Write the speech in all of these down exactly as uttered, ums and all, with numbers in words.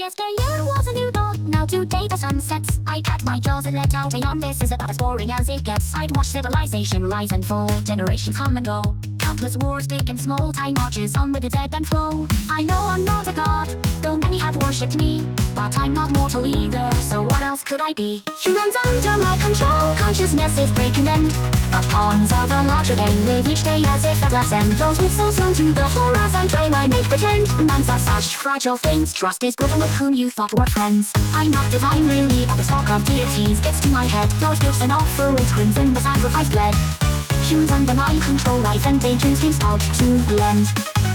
Yesteryear was a new dawn, now today the sun sets. I cut my jaws and let out a yawn. This is about as boring as it gets. I'd watch civilization rise and fall, generations come and go. Countless wars, big and small, time marches on with its ebb and flow. I know I'm not a god, though many have worshipped me, but I'm not mortal either, so what else could I be? Humans under my control, consciousness is breaking end. The pawns of a larger game live each day as if at last end. Those with souls thrown to the floor as I try my make pretend. Minds are such fragile things, trust is broken with whom you thought were friends. I'm not divine really, but the stalk of deities gets to my head. Those gifts and offerings crimson the sacrifice bled. Humans under my control, life and danger seems out to blend.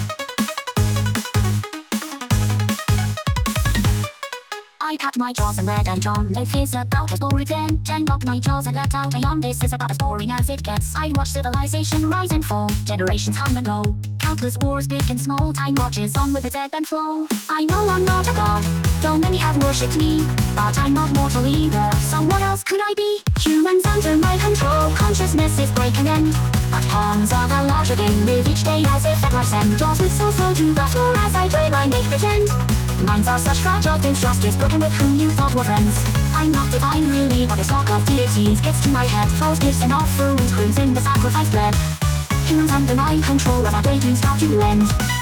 I cut my jaws and read and John. Life is about as boring then. Jang up my jaws and let out a yawn. This is about as boring as it gets. I watch civilization rise and fall, generations come and go. Countless wars, big and small, time marches on with its ebb and flow. I know I'm not a god, though many have worshipped me, but I'm not mortal either, so what else could I be? Humans under my control, consciousness is breaking end. But pawns of a larger game live each day as if at life's end. Jaws with souls thrown to the floor as I play my make pretend. Minds are such fragile things, trust is broken with whom you thought were friends. I'm not divine really, but the stalk of deities gets to my head. False gifts and offerings crimson the sacrifice bled. Humans under my control, and our daydreams start to end.